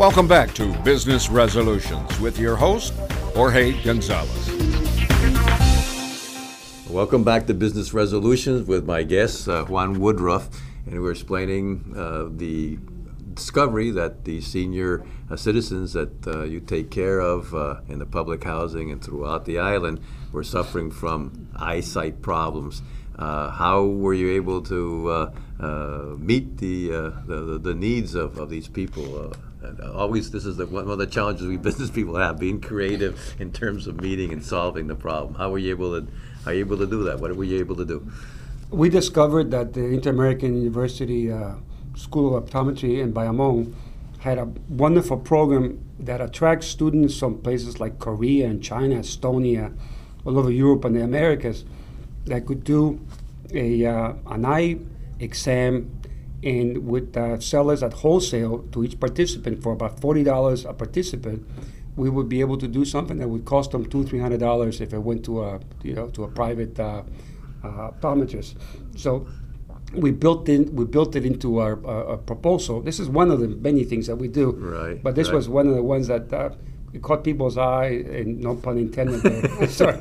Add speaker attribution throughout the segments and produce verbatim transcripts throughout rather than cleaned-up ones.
Speaker 1: Welcome back to Business Resolutions with your host, Jorge Gonzalez.
Speaker 2: Welcome back to Business Resolutions with my guest, uh, Juan Woodruff, and we're explaining uh, the discovery that the senior uh, citizens that uh, you take care of uh, in the public housing and throughout the island were suffering from eyesight problems. Uh, how were you able to uh, uh, meet the, uh, the the needs of, of these people? Uh, and always, this is the, one of the challenges we business people have: being creative in terms of meeting and solving the problem. How were you able to? How were you able to do that? What were you able to do?
Speaker 3: We discovered that the Inter-American University uh, School of Optometry in Bayamón had a wonderful program that attracts students from places like Korea and China, Estonia, all over Europe and the Americas, that could do a uh, an eye exam and would uh, sell us at wholesale to each participant for about forty dollars a participant. We would be able to do something that would cost them two, three hundred dollars if it went to a you know to a private uh, uh, optometrist. So we built in we built it into our, uh, our proposal. This is one of the many things that we do.
Speaker 2: Right.
Speaker 3: But this
Speaker 2: right.
Speaker 3: was one of the ones that uh, it caught people's eye, and no pun intended. There. Sorry.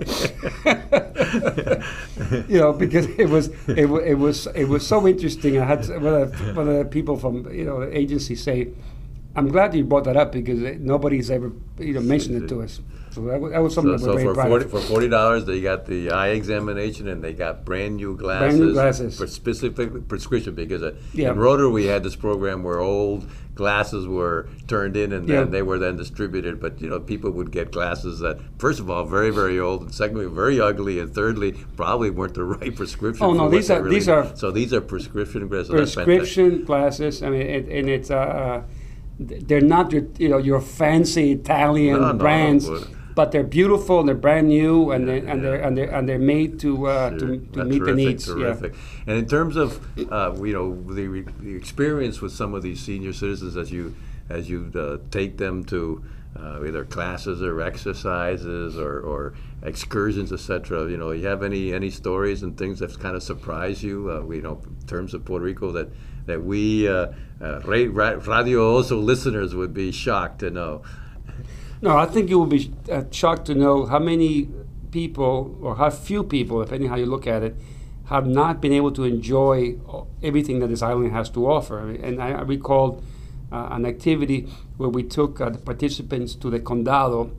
Speaker 3: You know, because it was it, wa- it was it was so interesting. I had one of, the, one of the people from you know the agency say, "I'm glad you brought that up because it, nobody's ever you know mentioned it to us." So that was, that was something
Speaker 2: So,
Speaker 3: that we're
Speaker 2: so
Speaker 3: very
Speaker 2: for
Speaker 3: proud
Speaker 2: forty
Speaker 3: of.
Speaker 2: for forty dollars, they got the eye examination and they got brand new glasses.
Speaker 3: Brand new glasses.
Speaker 2: For specific prescription, because uh,
Speaker 3: Yeah.
Speaker 2: in Rotary we had this program where old glasses were turned in and
Speaker 3: Yeah.
Speaker 2: then they were then distributed. But you know, people would get glasses that, first of all, very very old, and secondly, very ugly, and thirdly, probably weren't the right prescription.
Speaker 3: Oh,
Speaker 2: for
Speaker 3: no,
Speaker 2: what
Speaker 3: these
Speaker 2: they
Speaker 3: are-
Speaker 2: really
Speaker 3: these
Speaker 2: need.
Speaker 3: are
Speaker 2: So these are prescription glasses. So that's fantastic.
Speaker 3: Prescription glasses. I mean, it, and it's uh, they're not your you know your fancy Italian
Speaker 2: No, no,
Speaker 3: brands,
Speaker 2: but-
Speaker 3: but they're beautiful and they're brand new and
Speaker 2: Yeah,
Speaker 3: they and
Speaker 2: yeah.
Speaker 3: they're and they're and they're made to uh,
Speaker 2: Sure.
Speaker 3: to, to
Speaker 2: That's
Speaker 3: meet the
Speaker 2: terrific,
Speaker 3: needs.
Speaker 2: Terrific.
Speaker 3: Yeah.
Speaker 2: And in terms of uh, you know the, re- the experience with some of these senior citizens as you as you uh, take them to uh, either classes or exercises or, or excursions, et cetera. You know, you have any any stories and things that kind of surprise you? Uh, we, you know, in terms of Puerto Rico that that we uh, uh, ra- radio also listeners would be shocked to know.
Speaker 3: No, I think you will be uh, shocked to know how many people, or how few people, depending how you look at it, have not been able to enjoy everything that this island has to offer. And I, I recalled uh, an activity where we took uh, the participants to the Condado,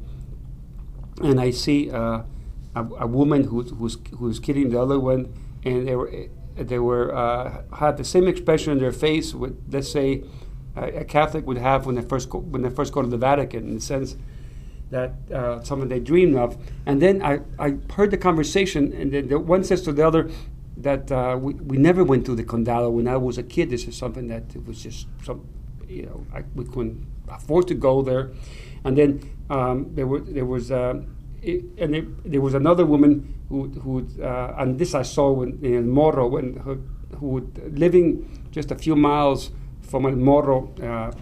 Speaker 3: and I see uh, a, a woman who, who's who's kidding the other one, and they were they were uh, had the same expression on their face with, let's say, a, a Catholic would have when they first go, when they first go to the Vatican, in the sense that uh, something they dreamed of. And then I, I heard the conversation, and then the one says to the other that uh, we, we never went to the Condado when I was a kid. This is something that it was just some, you know, I, we couldn't afford to go there. And then um, there were there was uh, it, and it, there was another woman who who uh, and this I saw when, in El Morro, when her, who would, living just a few miles from El Morro, uh,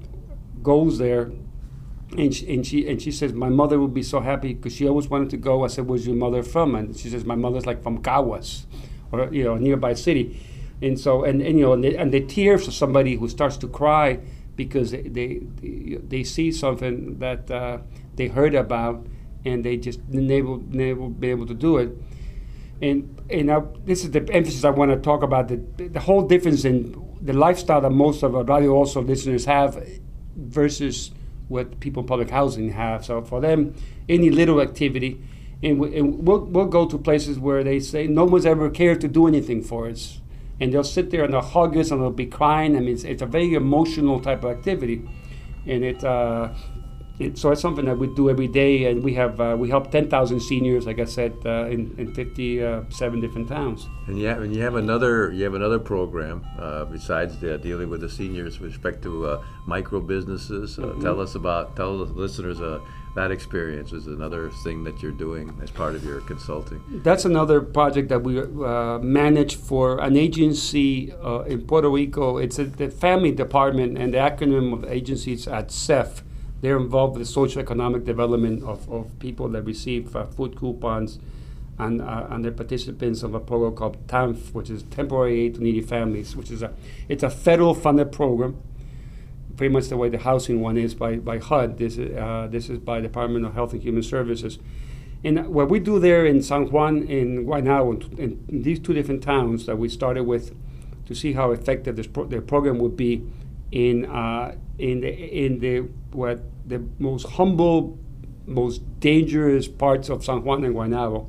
Speaker 3: goes there. And she, and she and she says, my mother would be so happy because she always wanted to go. I said, where's your mother from? And she says, my mother's like from Caguas, or you know, a nearby city. And so, and, and you know, and the, and the tears of somebody who starts to cry because they they, they see something that uh, they heard about, and they just never never be able to do it. And and I, this is the emphasis I want to talk about, the the whole difference in the lifestyle that most of our radio also listeners have versus what people in public housing have. So for them, any little activity, and, we, and we'll, we'll go to places where they say no one's ever cared to do anything for us, and they'll sit there and they'll hug us and they'll be crying. I mean, it's, it's a very emotional type of activity, and it, uh, it so it's something that we do every day, and we have uh, we help ten thousand seniors, like I said, uh, in in fifty-seven different towns.
Speaker 2: And you have, and you have another you have another program uh, besides the, dealing with the seniors with respect to uh, micro businesses. Uh,
Speaker 3: Mm-hmm.
Speaker 2: Tell us about tell the listeners uh, that experience is another thing that you're doing as part of your consulting.
Speaker 3: That's another project that we uh, manage for an agency uh, in Puerto Rico. It's a, the family department, and the acronym of the agency is at S E F. They're involved with the socioeconomic development of, of people that receive uh, food coupons, and uh, and they're participants of a program called TANF, which is Temporary Aid to Needy Families, which is a it's a federal funded program pretty much the way the housing one is by, by H U D. This is, uh, this is by Department of Health and Human Services. And what we do there in San Juan, in Guaynabo, in, in these two different towns that we started with to see how effective this pro- the program would be in uh, in the in the what the most humble, most dangerous parts of San Juan and Guaynabo.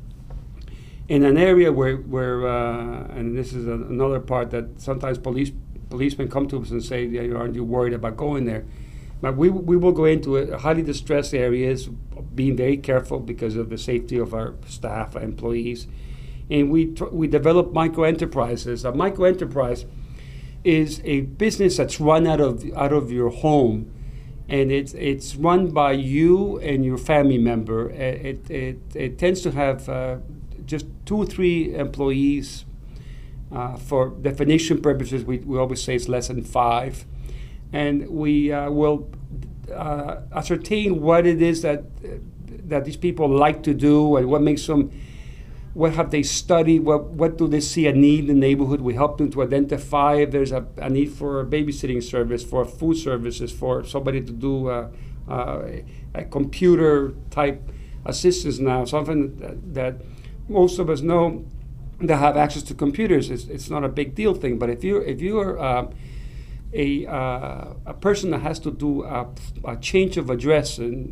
Speaker 3: In an area where where uh, and this is a, another part that sometimes police policemen come to us and say, yeah, aren't you worried about going there? But we we will go into it, highly distressed areas, being very careful because of the safety of our staff, our employees, and we tr- we develop micro enterprises. A micro enterprise is a business that's run out of out of your home, and it's it's run by you and your family member. It it it tends to have uh, just two or three employees. Uh, for definition purposes, we we always say it's less than five. And we uh, will uh, ascertain what it is that that these people like to do and what makes them, what have they studied, what what do they see a need in the neighborhood. We help them to identify if there's a, a need for a babysitting service, for food services, for somebody to do a, a, a computer type assistance now, something that, that most of us know that have access to computers. It's, it's not a big deal thing, but if you're, if you're uh, A, uh, a person that has to do a, a change of address and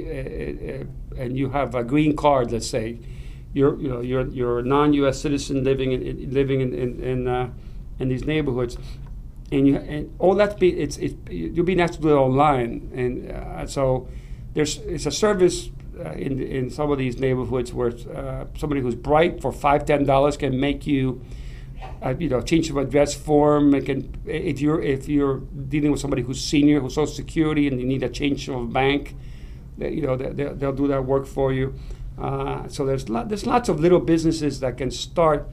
Speaker 3: uh, and you have a green card, let's say, you're you know you're you're a non-U S citizen living in, in living in in in, uh, in these neighborhoods, and you and all that be it's it's you're being asked to do it online, and uh, so there's it's a service uh, in in some of these neighborhoods where uh, somebody who's bright for five ten dollars can make you. Uh, you know, change of address form. It can, if you're if you're dealing with somebody who's senior, who's Social Security, and you need a change of bank, they, you know, they, they'll do that work for you. Uh, so there's lot, there's lots of little businesses that can start.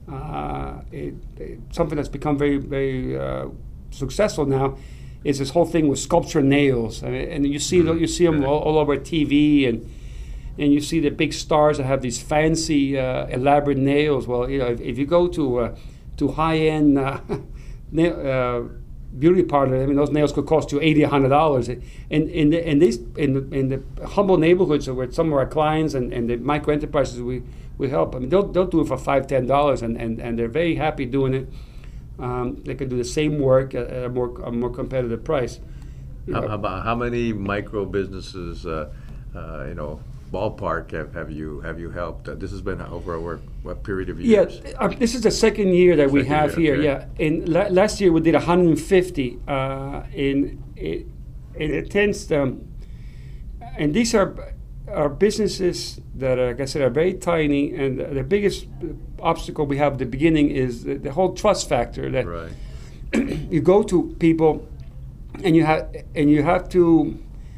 Speaker 3: Uh, it, it, something that's become very very uh, successful now is this whole thing with sculpture nails, and, and you see mm-hmm. you see them all, all over T V and. And you see the big stars that have these fancy, uh, elaborate nails. Well, you know, if, if you go to uh, to high-end uh, nail, uh, beauty parlor, I mean, those nails could cost you eighty, a hundred dollars. And in the in these in the, in the humble neighborhoods where some of our clients and, and the micro enterprises we, we help, I mean, they'll they'll do it for five, ten dollars, and, and, and they're very happy doing it. Um, they can do the same work at a more a more competitive price. You
Speaker 2: How,
Speaker 3: know.
Speaker 2: how about how many micro businesses, uh, uh, you know? Ballpark have, have you have you helped? Uh, this has been over a work, what period of years?
Speaker 3: Yeah, uh, this is the second year that we
Speaker 2: Second
Speaker 3: have
Speaker 2: year,
Speaker 3: here.
Speaker 2: okay.
Speaker 3: Yeah, in la- last year we did one hundred fifty. Uh, in it, it tends to, um, and these are are businesses that, are, like I said, are very tiny. And the, the biggest obstacle we have at the beginning is the, the whole trust factor. That
Speaker 2: Right.
Speaker 3: you go to people, and you have and you have to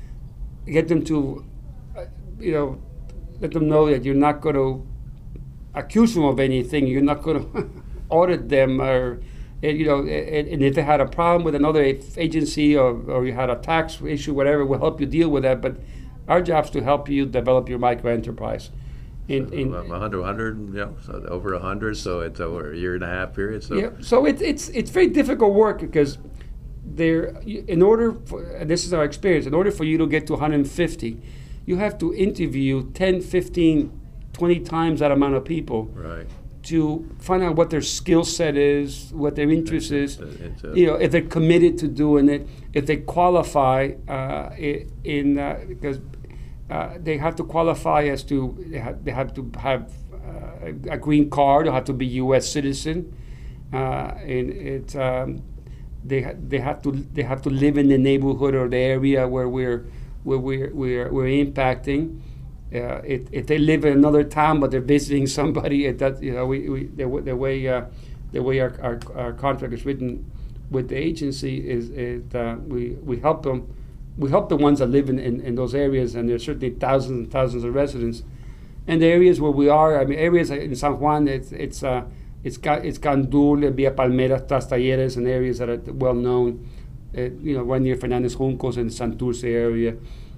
Speaker 3: get them to. You know, let them know that you're not going to accuse them of anything. You're not going to audit them, or you know, and, and if they had a problem with another agency or, or you had a tax issue, whatever, we'll help you deal with that. But our job is to help you develop your micro enterprise. In, in
Speaker 2: one hundred, one hundred, yeah, so over one hundred, so it's over a year and a half period. So
Speaker 3: yeah, so it, it's it's very difficult work because there, in order, for, and this is our experience, in order for you to get to one hundred fifty. You have to interview ten, fifteen, twenty times that amount of people
Speaker 2: right.
Speaker 3: to find out what their skill set is, what their interest is,
Speaker 2: It's a-
Speaker 3: you know, if they're committed to doing it, if they qualify uh, i- in, uh, because uh, they have to qualify as to, they have, they have to have uh, a green card, or have to be U S citizen, uh, and it, um, they, ha- they, have to, they have to live in the neighborhood or the area where we're where we're, we're, we're impacting. Uh, if, if they live in another town but they're visiting somebody, it does, you know, we, we, the, w- the way, uh, the way our, our, our contract is written with the agency is, is uh, we, we help them, we help the ones that live in, in, in those areas, and there's certainly thousands and thousands of residents. And the areas where we are, I mean, areas in San Juan, it's, it's, uh, it's, it's Gandul, Villa Palmeras, Tras Talleres, and areas that are well known. Uh, you know, one near Fernandez Juncos in the Santurce area.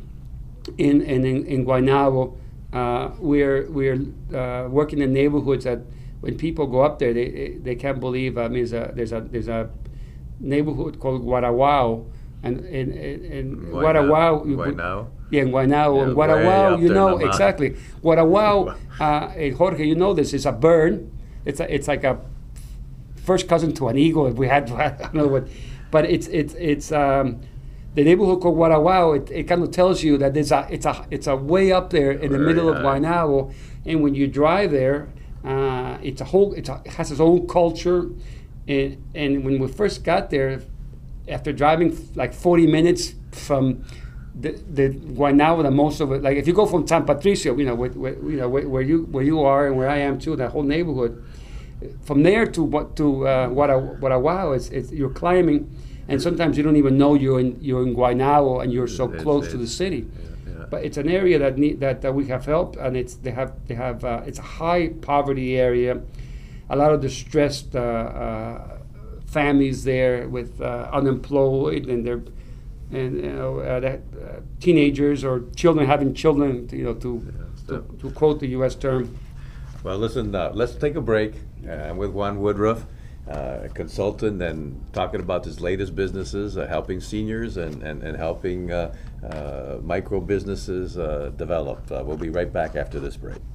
Speaker 3: In and in, in Guaynabo, uh, we're we're uh, working in neighborhoods that when people go up there, they they can't believe. I mean, there's a there's a there's a neighborhood called Guaraguao, And in in, in
Speaker 2: Guaynabo.
Speaker 3: Guaraguao,
Speaker 2: Guaynabo.
Speaker 3: yeah, in Guaynabo,
Speaker 2: Yeah,
Speaker 3: and
Speaker 2: way
Speaker 3: Guaraguao,
Speaker 2: up
Speaker 3: you
Speaker 2: there in
Speaker 3: know
Speaker 2: the
Speaker 3: exactly. Guaraguao, uh, and Jorge, you know this is a bird. It's a, it's like a first cousin to an eagle. If we had, I don't know what, but it's it's it's um, the neighborhood called Guaraguao. It, it kind of tells you that it's a it's a it's a way up there in the
Speaker 2: Very
Speaker 3: middle of
Speaker 2: high.
Speaker 3: Guaynabo, and when you drive there, uh, it's a whole it's a, it has its own culture, and and when we first got there, after driving f- like forty minutes from the, the Guaynabo, the most of it, like if you go from San Patricio, you know, where, where, you know where, where you where you are and where I am too, that whole neighborhood, from there to what to uh, Guara- Guaraguao, it's, it's you're climbing, and sometimes you don't even know you're in you're in Guaynabo and you're so
Speaker 2: It's-
Speaker 3: close to
Speaker 2: it's-
Speaker 3: the city.
Speaker 2: yeah, yeah.
Speaker 3: But it's an area that need, that, that we have helped, and it's they have they have uh, it's a high poverty area, a lot of distressed uh, uh, families there with uh, unemployed and they're and you know uh, that, uh, teenagers or children having children, you know, to
Speaker 2: so-
Speaker 3: to, to quote the U S term.
Speaker 2: Well, listen, uh, let's take a break uh, with Juan Woodruff, uh, a consultant, and talking about his latest businesses, uh, helping seniors and, and, and helping uh, uh, micro businesses uh, develop. Uh, we'll be right back after this break.